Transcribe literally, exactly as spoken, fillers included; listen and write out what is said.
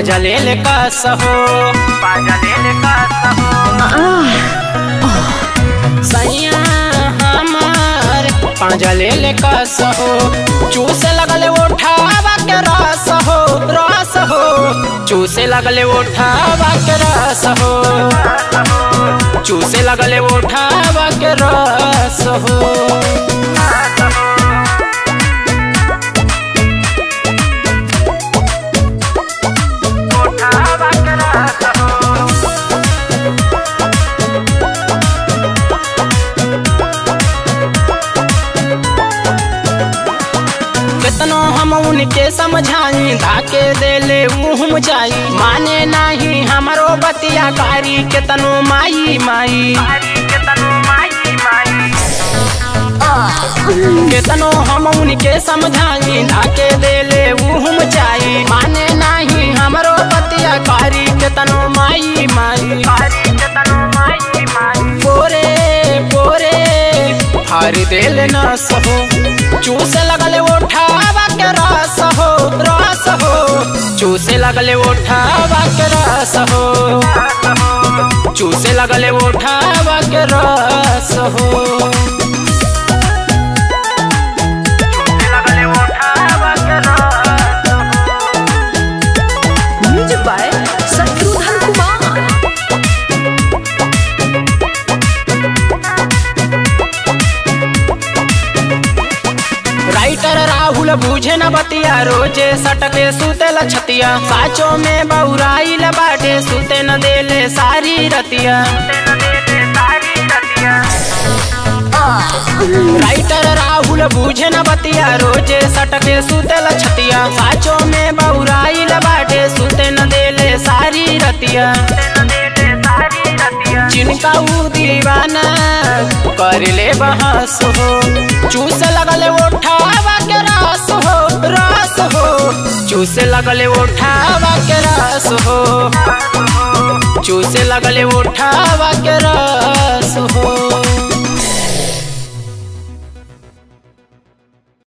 पाजा ले ले कस हो पाजा ले ले कस हो सैया हमार पाजा ले ले कस हो चूसे लगले उठावा के रस हो रस हो चूसे लगले उठावा के रस हो चूसे लगले उठावा के रस हो कितनो हम उनके समझाई धाके देले मुँह जाई माने नहीं हमारो बतिया कारी कितनो माई माई कितनो हम उनके समझाई धाके देले मुँह जाई माने नहीं हमारो बतिया कारी कितनो माई माई पोरे पोरे हारी देल न सहो चूसे लगले उठावा के रस हो रस हो चूसे लगले उठावा के रस हो चूसे लगले उठावा के रस हो music by Shatrughan Kumar. Writer Rahul बूझे न बतिया रोजे सटके सुते लछतिया साचो में बउराइल बाटे सुते न देले सारी रतिया राइटर राहुल बूझे न बतिया रोजे सटके सुते लछतिया साचो में बउराइल बाटे सुते न देले सारी रतिया जिनका ऊ दीवाना कर ले बहस हो चूस लगले उठावा के रस हो रस हो चूसे लगले उठावा के रस हो चूसे लगले उठावा के रस हो।